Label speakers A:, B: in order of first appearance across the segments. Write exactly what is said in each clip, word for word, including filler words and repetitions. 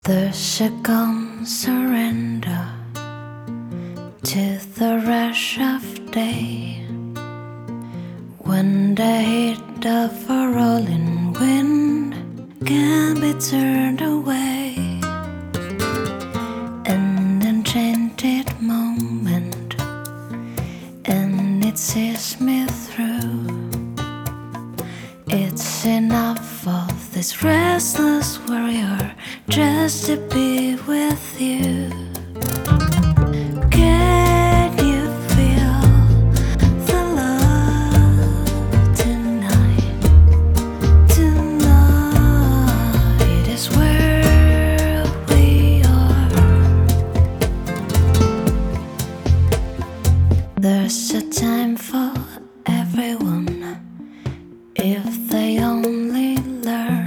A: There's a calm surrender to the rush of day, when the heat of a rolling wind can be turned away. An enchanted moment, and it sees me through. It's enough of this restless warrior just to be with you. Can you feel the love tonight? Tonight is where we are. There's a time for everyone if they only learn.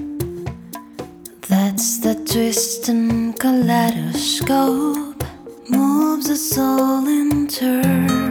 A: That's the twist and kaleidoscope moves us all in turn.